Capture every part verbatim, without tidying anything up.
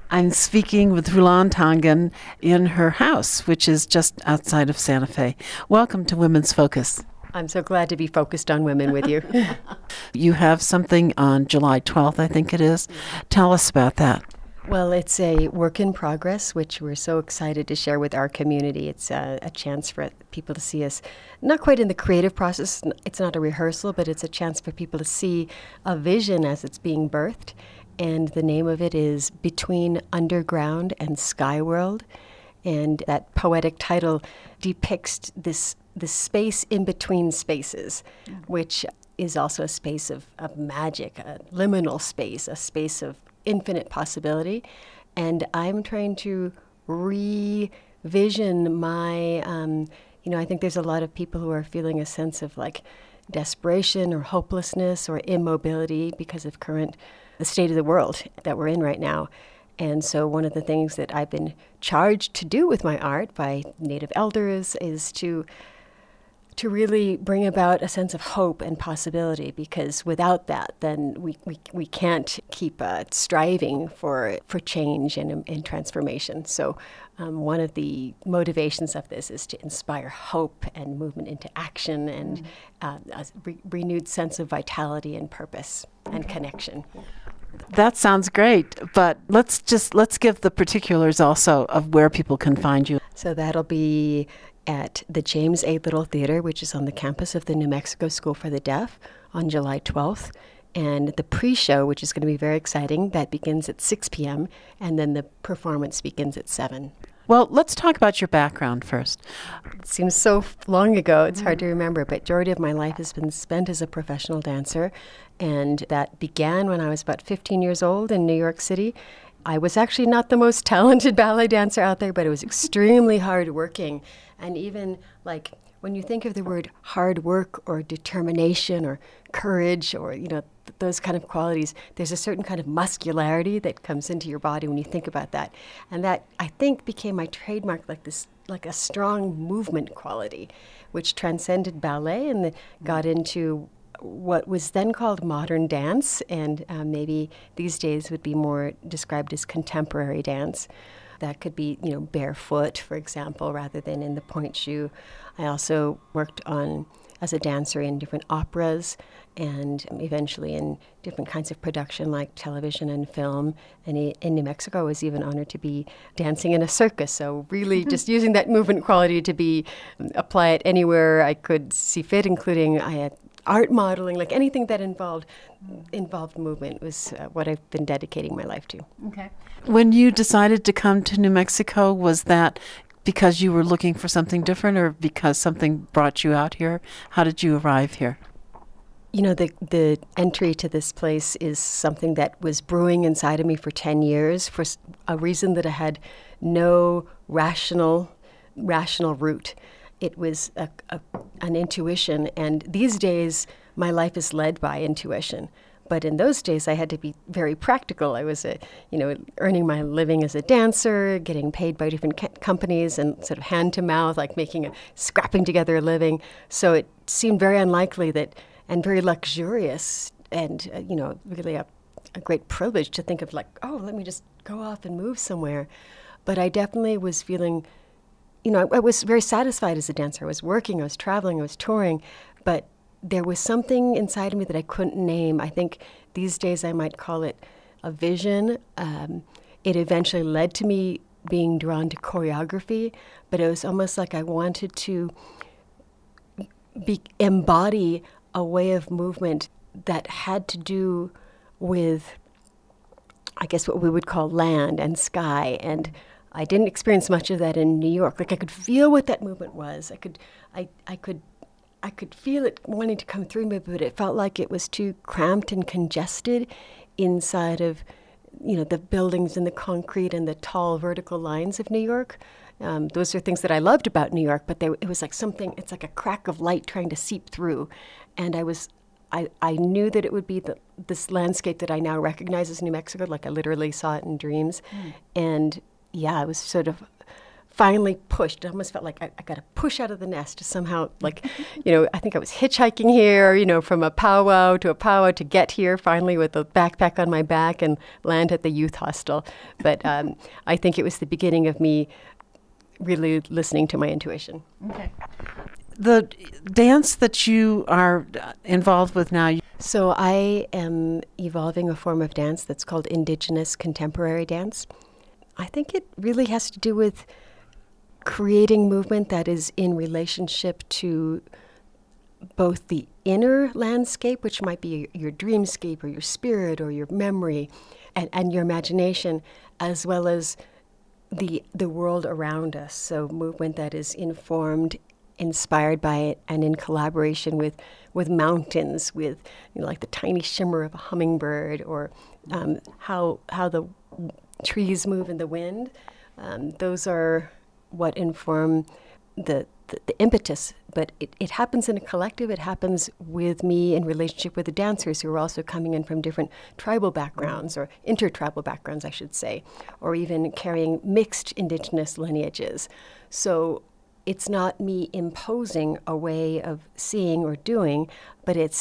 I'm speaking with Rulan Tangen in her house, which is just outside of Santa Fe. Welcome to Women's Focus. I'm so glad to be focused on women with you. You have something on July twelfth, I think it is. Tell us about that. Well, it's a work in progress, which we're so excited to share with our community. It's a, a chance for people to see us, not quite in the creative process. It's not a rehearsal, but it's a chance for people to see a vision as it's being birthed. And the name of it is Between Underground and Sky World. And that poetic title depicts this, this space in between spaces, yeah. which is also a space of, of magic, a liminal space, a space of infinite possibility. And I'm trying to revision my, um, you know, I think there's a lot of people who are feeling a sense of like desperation or hopelessness or immobility because of current, the state of the world that we're in right now. And so one of the things that I've been charged to do with my art by Native elders is to to really bring about a sense of hope and possibility, because without that, then we, we, we can't keep uh, striving for for change and, and transformation. So um, one of the motivations of this is to inspire hope and movement into action and mm-hmm. uh, a re- renewed sense of vitality and purpose and connection. That sounds great, but let's just let's give the particulars also of where people can find you. So that'll be at the James A. Little Theater, which is on the campus of the New Mexico School for the Deaf, on July twelfth. And the pre-show, which is going to be very exciting, that begins at six p.m., and then the performance begins at seven. Well, let's talk about your background first. It seems so long ago, it's hard to remember, but majority of my life has been spent as a professional dancer, and that began when I was about fifteen years old in New York City. I was actually not the most talented ballet dancer out there, but it was extremely hard working. And even like when you think of the word hard work or determination or courage or, you know, th- those kind of qualities, there's a certain kind of muscularity that comes into your body when you think about that. And that, I think, became my trademark, like this, like a strong movement quality, which transcended ballet and the, got into what was then called modern dance, and uh, maybe these days would be more described as contemporary dance. That could be, you know, barefoot, for example, rather than in the pointe shoe. I also worked on as a dancer in different operas and eventually in different kinds of production like television and film. And in New Mexico, I was even honored to be dancing in a circus. So really just using that movement quality to be apply it anywhere I could see fit, including I had art modeling, like anything that involved involved movement was uh, what I've been dedicating my life to. Okay. When you decided to come to New Mexico, was that because you were looking for something different or because something brought you out here? How did you arrive here? You know, the the entry to this place is something that was brewing inside of me for ten years for a reason that I had no rational rational root. It was a, a, an intuition, and these days my life is led by intuition. But in those days, I had to be very practical. I was, a, you know, earning my living as a dancer, getting paid by different ca- companies, and sort of hand to mouth, like making a scrapping together a living. So it seemed very unlikely that, and very luxurious, and uh, you know, really a, a great privilege to think of like, oh, let me just go off and move somewhere. But I definitely was feeling. You know, I, I was very satisfied as a dancer. I was working, I was traveling, I was touring, but there was something inside of me that I couldn't name. I think these days I might call it a vision. Um, it eventually led to me being drawn to choreography, but it was almost like I wanted to be, embody a way of movement that had to do with, I guess, what we would call land and sky. And I didn't experience much of that in New York. Like I could feel what that movement was. I could, I, I could, I could feel it wanting to come through me, but it felt like it was too cramped and congested inside of, you know, the buildings and the concrete and the tall vertical lines of New York. Um, those are things that I loved about New York, but they, it was like something. It's like a crack of light trying to seep through, and I was. I, I knew that it would be the, this landscape that I now recognize as New Mexico. Like I literally saw it in dreams, mm. and. Yeah, I was sort of finally pushed. It almost felt like I, I got to push out of the nest to somehow, like, you know, I think I was hitchhiking here, you know, from a powwow to a powwow to get here finally with a backpack on my back and land at the youth hostel. But um, I think it was the beginning of me really listening to my intuition. Okay. The dance that you are involved with now. So I am evolving a form of dance that's called Indigenous Contemporary Dance. I think it really has to do with creating movement that is in relationship to both the inner landscape, which might be your dreamscape or your spirit or your memory and, and your imagination, as well as the the world around us. So movement that is informed, inspired by it, and in collaboration with, with mountains, with, you know, like the tiny shimmer of a hummingbird, or um, how how the trees move in the wind. Um, those are what inform the, the, the impetus. But it, it happens in a collective. It happens with me in relationship with the dancers who are also coming in from different tribal backgrounds, or intertribal backgrounds, I should say, or even carrying mixed Indigenous lineages. So it's not me imposing a way of seeing or doing, but it's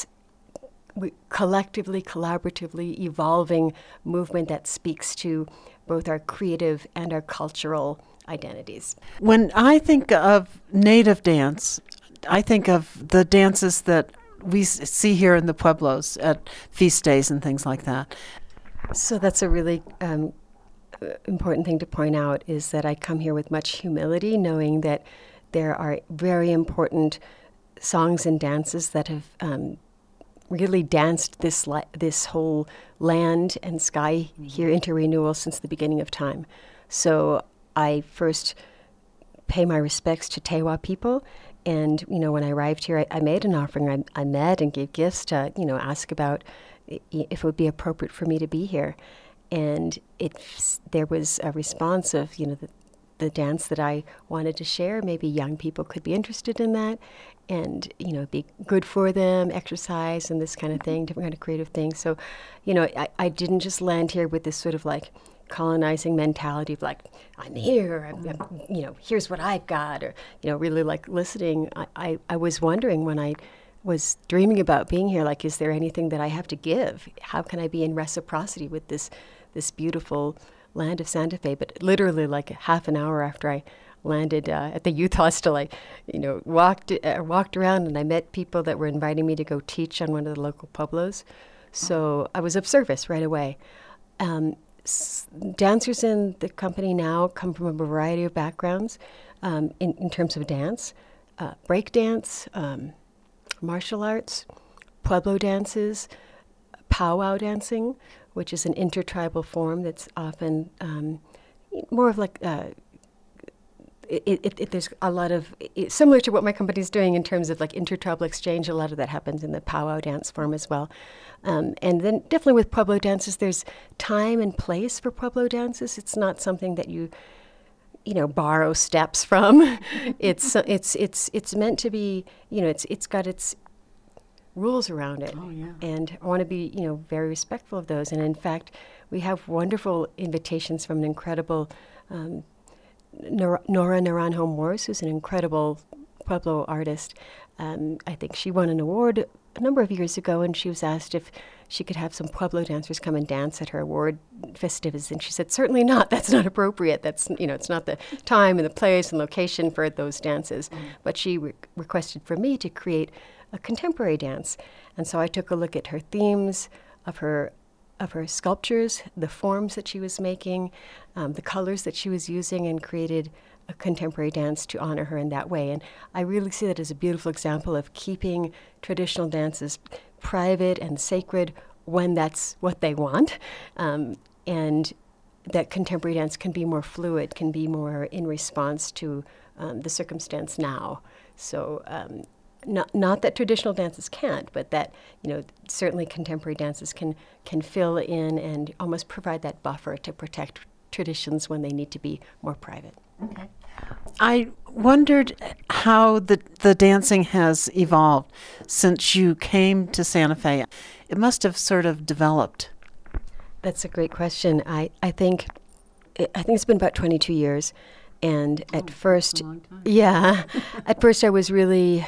we collectively, collaboratively evolving movement that speaks to both our creative and our cultural identities. When I think of Native dance, I think of the dances that we s- see here in the Pueblos at feast days and things like that. So that's a really um, important thing to point out, is that I come here with much humility, knowing that there are very important songs and dances that have um, really danced this li- this whole land and sky here into renewal since the beginning of time. So I first pay my respects to Tewa people. And, you know, when I arrived here, I, I made an offering. I, I met and gave gifts to, you know, ask about I- if it would be appropriate for me to be here. And it there was a response of, you know, the, the dance that I wanted to share. Maybe young people could be interested in that, and, you know, be good for them, exercise and this kind of thing, different kind of creative things. So, you know, I, I didn't just land here with this sort of like colonizing mentality of like, I'm here, I'm, I'm, you know, here's what I've got, or, you know, really like listening. I, I, I was wondering when I was dreaming about being here, like, is there anything that I have to give? How can I be in reciprocity with this this beautiful land of Santa Fe? But literally like half an hour after I landed uh, at the youth hostel, I, you know, walked uh, walked around and I met people that were inviting me to go teach on one of the local pueblos. So I was of service right away. Um, s- dancers in the company now come from a variety of backgrounds um, in, in terms of dance, uh, break dance, um, martial arts, Pueblo dances, powwow dancing, which is an intertribal form that's often um, more of like, uh, it, it, it, there's a lot of, it, similar to what my company is doing in terms of like intertribal exchange, a lot of that happens in the powwow dance form as well. Um, and then definitely with Pueblo dances, there's time and place for Pueblo dances. It's not something that you, you know, borrow steps from. it's, it's, it's, it's meant to be, you know, it's, it's got its rules around it. Oh, yeah. And I want to be, you know, very respectful of those. And in fact, we have wonderful invitations from an incredible um, Nor- Nora Naranjo Morse, who's an incredible Pueblo artist. Um, I think she won an award a number of years ago, and she was asked if she could have some Pueblo dancers come and dance at her award festivities, and she said, certainly not. That's not appropriate. That's, you know, it's not the time and the place and location for those dances. Mm. But she re- requested for me to create a contemporary dance. And so I took a look at her themes of her of her sculptures, the forms that she was making, um, the colors that she was using, and created a contemporary dance to honor her in that way. And I really see that as a beautiful example of keeping traditional dances private and sacred when that's what they want, um, and that contemporary dance can be more fluid, can be more in response to um, the circumstance now. So um, Not, not that traditional dances can't, but that, you know, certainly contemporary dances can can fill in and almost provide that buffer to protect traditions when they need to be more private. Okay. I wondered how the the dancing has evolved since you came to Santa Fe. It must have sort of developed. That's a great question. I, I think I think it's been about twenty-two years, And Oh, at that's first, a long time. yeah, at first I was really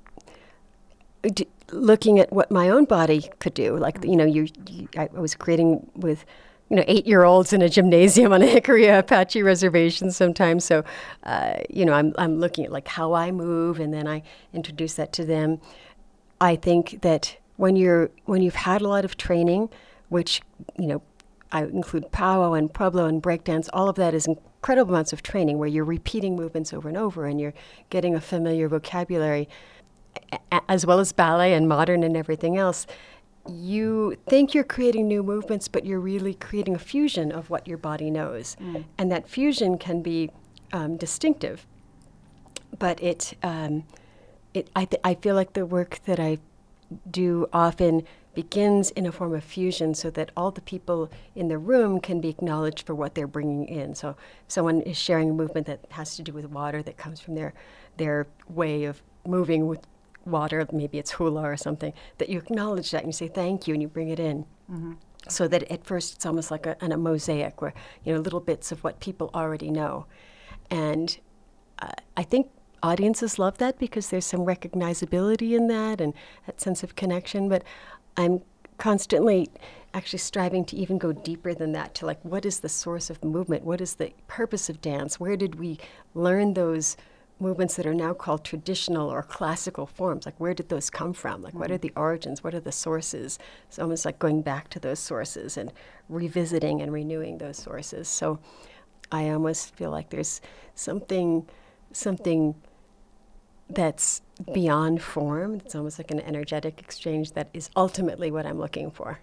d- looking at what my own body could do. Like, you know, you, you I was creating with, you know, eight-year-olds in a gymnasium on a Hickory Apache reservation sometimes. So, uh, you know, I'm I'm looking at like how I move, and then I introduce that to them. I think that when you're when you've had a lot of training, which, you know, I include powwow and pueblo and breakdance, all of that is incredible amounts of training where you're repeating movements over and over and you're getting a familiar vocabulary, a- as well as ballet and modern and everything else. You think you're creating new movements, but you're really creating a fusion of what your body knows. Mm. And that fusion can be um, distinctive. But it, um, it I, th- I feel like the work that I do often begins in a form of fusion so that all the people in the room can be acknowledged for what they're bringing in. So if someone is sharing a movement that has to do with water that comes from their, their way of moving with water, maybe it's hula or something, that you acknowledge that and you say thank you and you bring it in. Mm-hmm. So that at first it's almost like a, an, a mosaic where, you know, little bits of what people already know. And uh, I think audiences love that because there's some recognizability in that and that sense of connection. But I'm constantly actually striving to even go deeper than that, to like, what is the source of movement? What is the purpose of dance? Where did we learn those movements that are now called traditional or classical forms? Like, where did those come from? Like, mm-hmm. what are the origins? What are the sources? It's almost like going back to those sources and revisiting and renewing those sources. So I almost feel like there's something, something that's beyond form. It's almost like an energetic exchange that is ultimately what I'm looking for.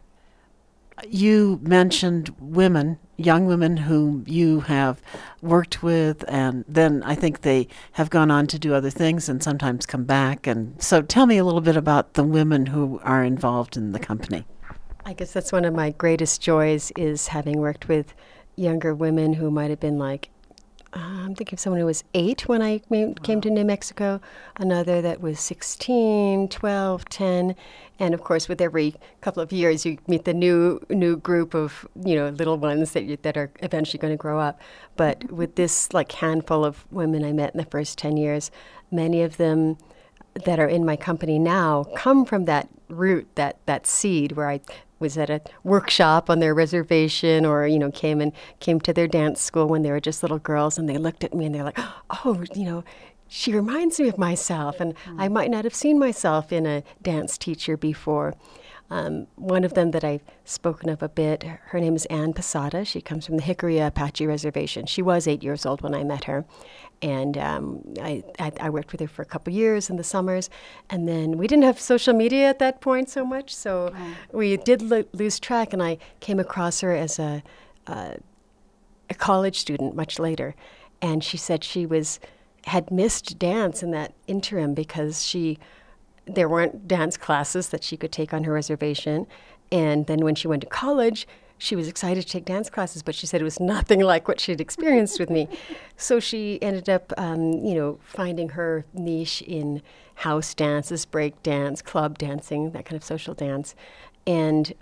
You mentioned women, young women whom you have worked with, and then I think they have gone on to do other things and sometimes come back. And so tell me a little bit about the women who are involved in the company. I guess that's one of my greatest joys, is having worked with younger women who might have been like, uh, I'm thinking of someone who was eight when I came, came to New Mexico, another that was sixteen, twelve, ten. And of course, with every couple of years, you meet the new new group of, you know, little ones that you, that are eventually going to grow up. But with this like handful of women I met in the first ten years, many of them that are in my company now come from that root, that that seed where I was at a workshop on their reservation, or, you know, came and came to their dance school when they were just little girls, and they looked at me and they're like, oh, you know, she reminds me of myself, and mm. I might not have seen myself in a dance teacher before. Um, one of them that I've spoken of a bit, her name is Ann Posada. She comes from the Hickory Apache Reservation. She was eight years old when I met her. And um, I, I, I worked with her for a couple years in the summers. And then we didn't have social media at that point so much, so oh. we did lo- lose track. And I came across her as a, uh, a college student much later. And she said she was had missed dance in that interim because she... there weren't dance classes that she could take on her reservation. And then when she went to college, she was excited to take dance classes, but she said it was nothing like what she'd experienced with me. So she ended up, um, you know, finding her niche in house dances, break dance, club dancing, that kind of social dance. And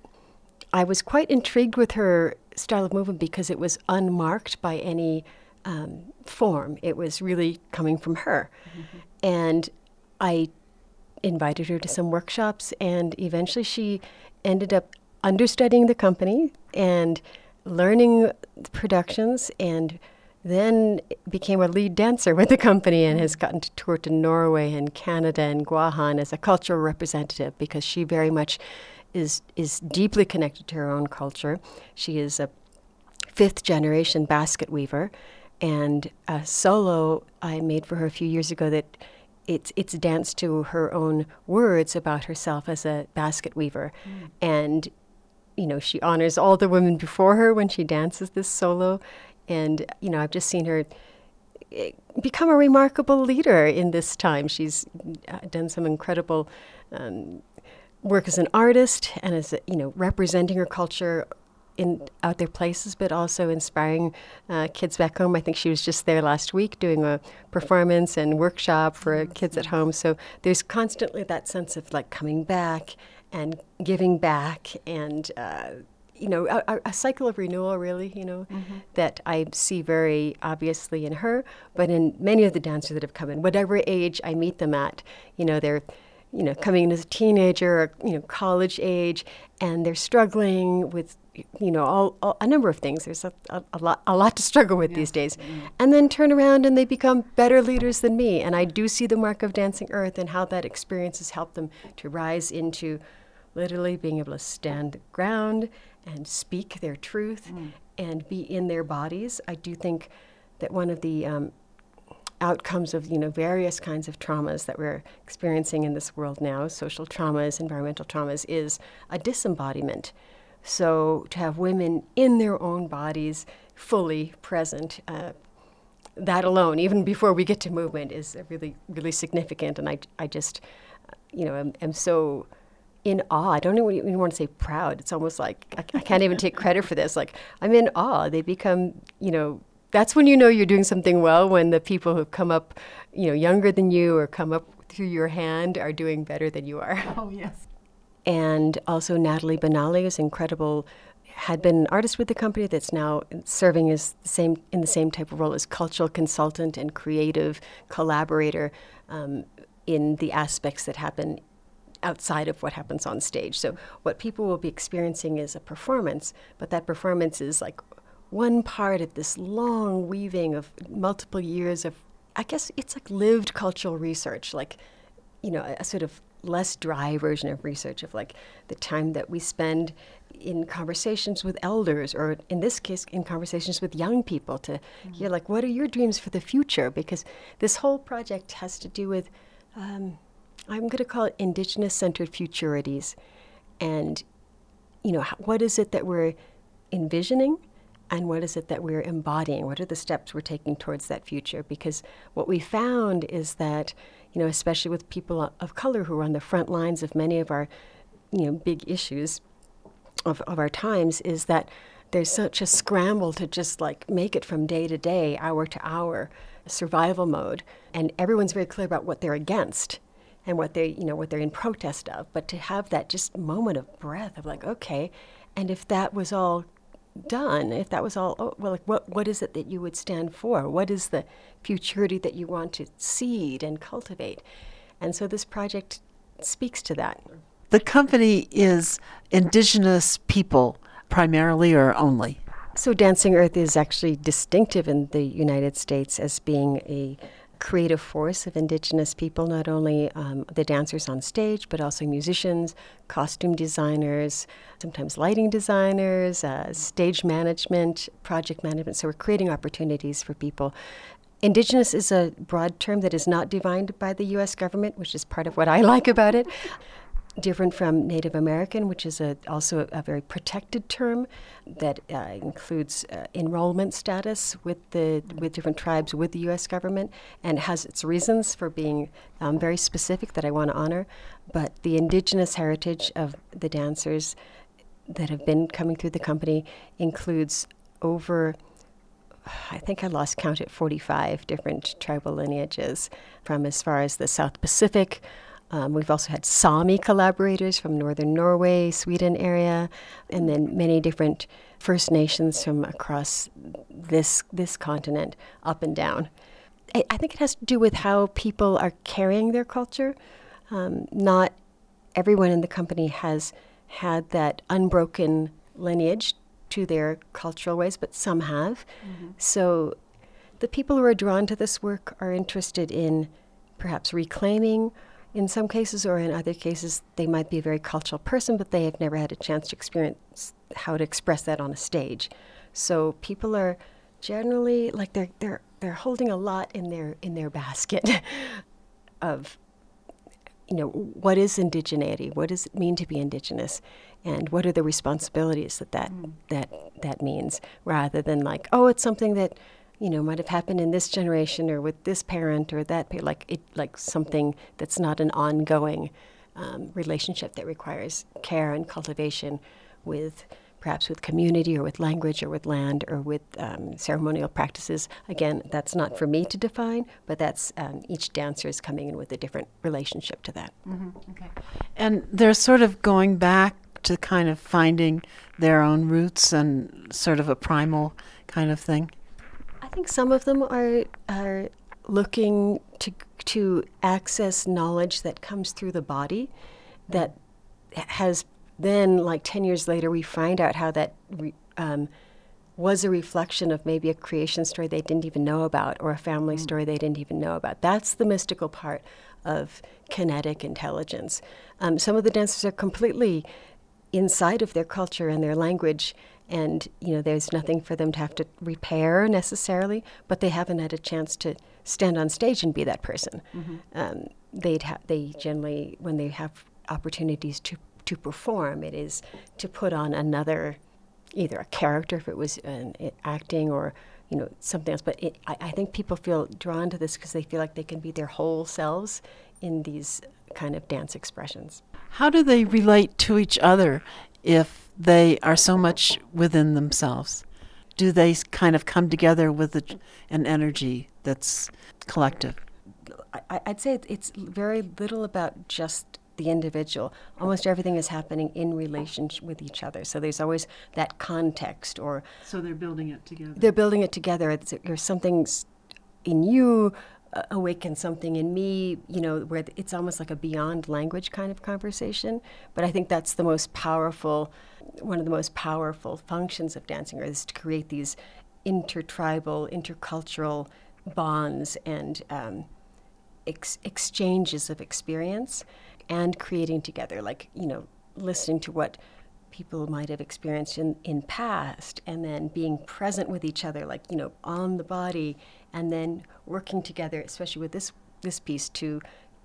I was quite intrigued with her style of movement because it was unmarked by any um, form. It was really coming from her. Mm-hmm. And I invited her to some workshops, and eventually she ended up understudying the company and learning productions, and then became a lead dancer with the company and has gotten to tour to Norway and Canada and Guahan as a cultural representative, because she very much is is deeply connected to her own culture. She is a fifth generation basket weaver, and a solo I made for her a few years ago that It's it's danced to her own words about herself as a basket weaver. Mm. And, you know, she honors all the women before her when she dances this solo. And, you know, I've just seen her become a remarkable leader in this time. She's done some incredible um, work as an artist and as, a, you know, representing her culture in out there places, but also inspiring uh, kids back home. I think she was just there last week doing a performance and workshop for mm-hmm. kids at home. So there's constantly that sense of like coming back and giving back, and uh, you know, a, a cycle of renewal, really, you know, mm-hmm. that I see very obviously in her, but in many of the dancers that have come in, whatever age I meet them at, you know, they're, you know, coming in as a teenager or, you know, college age, and they're struggling with, you know, all, all a number of things. There's a, a, a lot a lot to struggle with yeah. these days. Mm-hmm. And then turn around and they become better leaders than me. And I do see the mark of Dancing Earth and how that experience has helped them to rise into literally being able to stand the ground and speak their truth mm. and be in their bodies. I do think that one of the um, outcomes of, you know, various kinds of traumas that we're experiencing in this world now, social traumas, environmental traumas, is a disembodiment. So to have women in their own bodies, fully present, uh, that alone, even before we get to movement, is really, really significant. And I, I just, you know, am, am so in awe. I don't even want to say proud. It's almost like I, I can't even take credit for this. Like, I'm in awe. They become, you know, that's when you know you're doing something well, when the people who've come up, you know, younger than you or come up through your hand are doing better than you are. Oh, yes. And also Natalie Benali is incredible, had been an artist with the company that's now serving as the same in the same type of role as cultural consultant and creative collaborator um, in the aspects that happen outside of what happens on stage. So what people will be experiencing is a performance, but that performance is like one part of this long weaving of multiple years of, I guess it's like lived cultural research, like, you know, a, a sort of less dry version of research of like the time that we spend in conversations with elders, or in this case, in conversations with young people to mm-hmm. hear like, what are your dreams for the future? Because this whole project has to do with, um, I'm going to call it Indigenous-centered futurities. And, you know, what is it that we're envisioning? And what is it that we're embodying? What are the steps we're taking towards that future? Because what we found is that, you know, especially with people of color who are on the front lines of many of our, you know, big issues of, of our times, is that there's such a scramble to just like make it from day to day, hour to hour, survival mode. And everyone's very clear about what they're against and what they, you know, what they're in protest of. But to have that just moment of breath of like, okay, and if that was all done, if that was all, oh, well, like what what is it that you would stand for? What is the futurity that you want to seed and cultivate? And so this project speaks to that. The company is Indigenous people primarily or only? So Dancing Earth is actually distinctive in the United States as being a creative force of Indigenous people, not only um, the dancers on stage, but also musicians, costume designers, sometimes lighting designers, uh, stage management, project management. So we're creating opportunities for people. Indigenous is a broad term that is not defined by the U S government, which is part of what I like about it. Different from Native American, which is a, also a, a very protected term that uh, includes uh, enrollment status with the with different tribes with the U S government, and has its reasons for being um, very specific that I want to honor. But the Indigenous heritage of the dancers that have been coming through the company includes over, I think I lost count at forty-five different tribal lineages, from as far as the South Pacific. Um, we've also had Sami collaborators from northern Norway, Sweden area, and then many different First Nations from across this this continent, up and down. I, I think it has to do with how people are carrying their culture. Um, not everyone in the company has had that unbroken lineage to their cultural ways, but some have. Mm-hmm. So the people who are drawn to this work are interested in perhaps reclaiming, in some cases, or in other cases, they might be a very cultural person, but they have never had a chance to experience how to express that on a stage. So people are generally like they're they're they're holding a lot in their in their basket of, you know, what is indigeneity? What does it mean to be Indigenous? And what are the responsibilities that that mm. that that means? Rather than like, oh, it's something that, you know, might have happened in this generation or with this parent or that parent, like it, like something that's not an ongoing um, relationship that requires care and cultivation with, perhaps with community or with language or with land or with um, ceremonial practices. Again, that's not for me to define, but that's um, each dancer is coming in with a different relationship to that. Mm-hmm. Okay. And they're sort of going back to kind of finding their own roots and sort of a primal kind of thing? I think some of them are are looking to to access knowledge that comes through the body, that has then, like ten years later, we find out how that re, um, was a reflection of maybe a creation story they didn't even know about, or a family mm. story they didn't even know about. That's the mystical part of kinetic intelligence. Um, some of the dancers are completely inside of their culture and their language, and you know, there's nothing for them to have to repair necessarily, but they haven't had a chance to stand on stage and be that person. Mm-hmm. Um, they'd ha- they generally, when they have opportunities to to perform, it is to put on another, either a character if it was an, it, acting, or you know, something else. But it, I, I think people feel drawn to this because they feel like they can be their whole selves in these kind of dance expressions. How do they relate to each other if they are so much within themselves? Do they kind of come together with a, an energy that's collective? I, I'd say it's very little about just the individual. Almost everything is happening in relationship with each other. So there's always that context, or so they're building it together. They're building it together. It's, there's something in you uh, awaken something in me, you know, where it's almost like a beyond language kind of conversation. But I think that's the most powerful, one of the most powerful functions of dancing, is to create these intertribal, intercultural bonds and um, ex- exchanges of experience, and creating together, like, you know, listening to what people might have experienced in, in past, and then being present with each other, like, you know, on the body, and then working together, especially with this this piece, to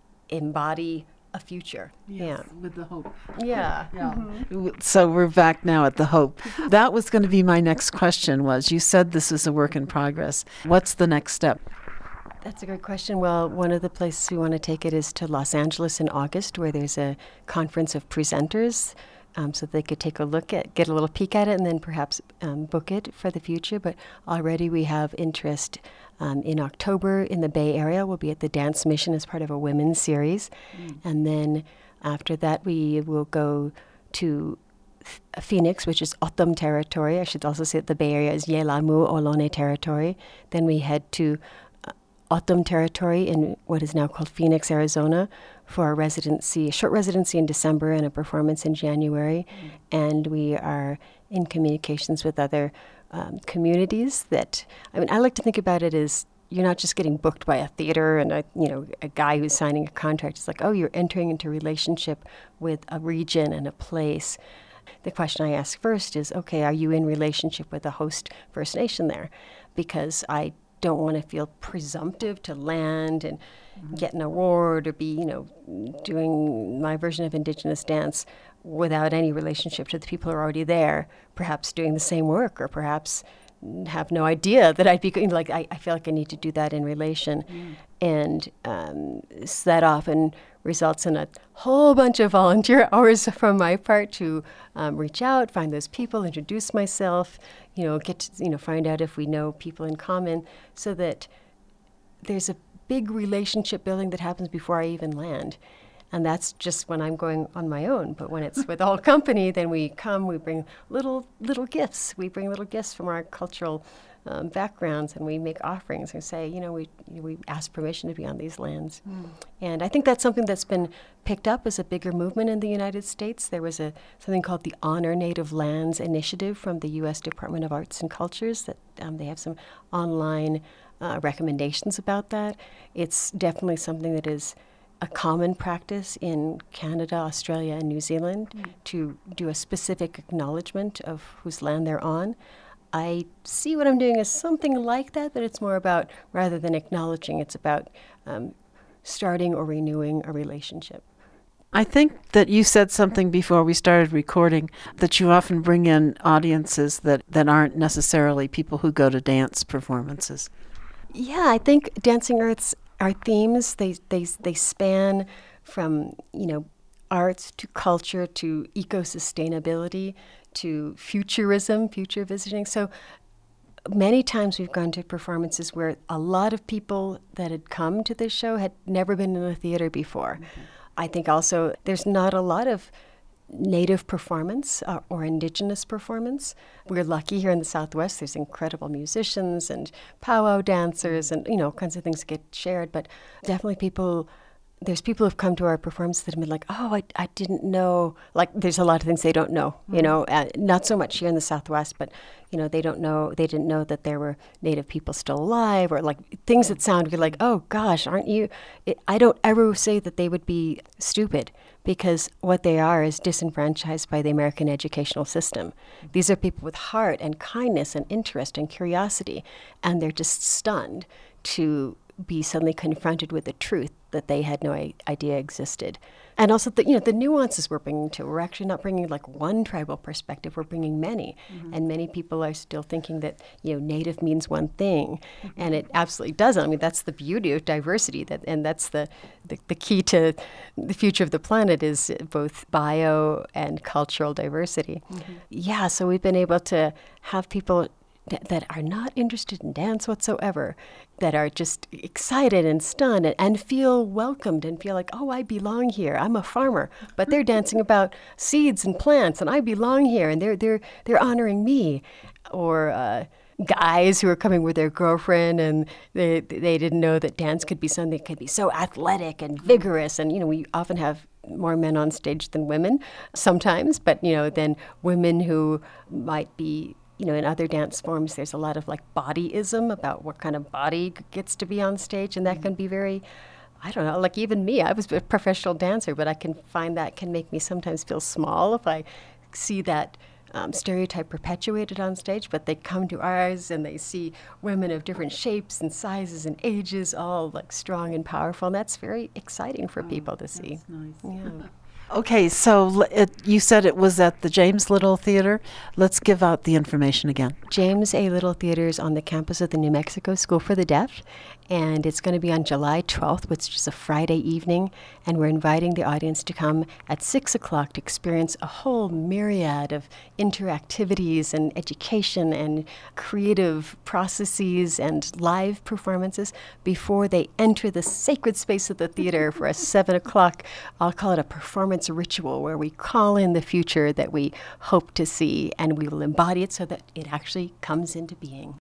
embody a future. Yes, yeah, with the hope. Yeah. yeah. Mm-hmm. So we're back now at the hope. That was going to be my next question. Was you said this is a work in progress. What's the next step? That's a great question. Well, one of the places we want to take it is to Los Angeles in August, where there's a conference of presenters, um, so they could take a look at, get a little peek at it, and then perhaps um, book it for the future. But already we have interest um, in October in the Bay Area. We'll be at the Dance Mission as part of a women's series. Mm. And then after that, we will go to Phoenix, which is O'odham territory. I should also say that the Bay Area is Yelamu Ohlone territory. Then we head to O'odham territory in what is now called Phoenix, Arizona, for a residency, a short residency in December and a performance in January. Mm. And we are in communications with other um, communities that, I mean, I like to think about it as you're not just getting booked by a theater and a, you know, a guy who's signing a contract. It's like, oh, you're entering into a relationship with a region and a place. The question I ask first is, okay, are you in relationship with a host First Nation there? Because I don't want to feel presumptive to land and mm-hmm. get an award or be, you know, doing my version of Indigenous dance without any relationship to the people who are already there, perhaps doing the same work, or perhaps have no idea that I'd be, you know, like, I, I feel like I need to do that in relation. Mm. And um, so that often results in a whole bunch of volunteer hours from my part to um, reach out, find those people, introduce myself, you know, get to, you know, find out if we know people in common, so that there's a big relationship building that happens before I even land. And that's just when I'm going on my own. But when it's with the whole company, then we come, we bring little little gifts. We bring little gifts from our cultural um, backgrounds, and we make offerings and say, you know, we we ask permission to be on these lands. Mm. And I think that's something that's been picked up as a bigger movement in the United States. There was a something called the Honor Native Lands Initiative from the U S Department of Arts and Cultures. That um, they have some online uh, recommendations about that. It's definitely something that is a common practice in Canada, Australia, and New Zealand mm. to do a specific acknowledgement of whose land they're on. I see what I'm doing as something like that, but it's more about, rather than acknowledging, it's about um, starting or renewing a relationship. I think that you said something before we started recording, that you often bring in audiences that, that aren't necessarily people who go to dance performances. Yeah, I think Dancing Earth's our themes, they they they span from, you know, arts to culture to eco-sustainability to futurism, future visiting. So many times we've gone to performances where a lot of people that had come to this show had never been in a theater before. Mm-hmm. I think also there's not a lot of Native performance uh, or Indigenous performance. We're lucky here in the Southwest. There's incredible musicians and powwow dancers and, you know, kinds of things get shared. But definitely people, there's people who've come to our performance that have been like, oh, I, I didn't know. Like, there's a lot of things they don't know, you know, uh, not so much here in the Southwest, but, you know, they don't know, they didn't know that there were Native people still alive, or like things that sound like, oh gosh, aren't you? It, I don't ever say that they would be stupid, because what they are is disenfranchised by the American educational system. These are people with heart and kindness and interest and curiosity, and they're just stunned to be suddenly confronted with the truth that they had no I- idea existed. And also, the, you know, the nuances we're bringing to. We're actually not bringing like one tribal perspective. We're bringing many, mm-hmm. and many people are still thinking that, you know, Native means one thing, mm-hmm. and it absolutely doesn't. I mean, that's the beauty of diversity, that, and that's the, the the key to the future of the planet is both bio and cultural diversity. Mm-hmm. Yeah, so we've been able to have people that are not interested in dance whatsoever, that are just excited and stunned and, and feel welcomed and feel like, oh, I belong here. I'm a farmer, but they're dancing about seeds and plants, and I belong here, and they're they're they're honoring me. Or uh, guys who are coming with their girlfriend, and they they didn't know that dance could be something that could be so athletic and vigorous. And you know, we often have more men on stage than women sometimes, but you know, then women who might be, you know, in other dance forms, there's a lot of like bodyism about what kind of body gets to be on stage, and that can be very, I don't know, like even me, I was a professional dancer, but I can find that can make me sometimes feel small if I see that um, stereotype perpetuated on stage. But they come to ours and they see women of different shapes and sizes and ages, all like strong and powerful, and that's very exciting for oh, people to see. Nice. Yeah. Okay, so it, you said it was at the James Little Theater. Let's give out the information again. James A. Little Theater is on the campus of the New Mexico School for the Deaf, and it's going to be on July twelfth, which is a Friday evening, and we're inviting the audience to come at six o'clock to experience a whole myriad of interactivities and education and creative processes and live performances before they enter the sacred space of the theater for a seven o'clock, I'll call it a performance ritual, where we call in the future that we hope to see, and we will embody it so that it actually comes into being.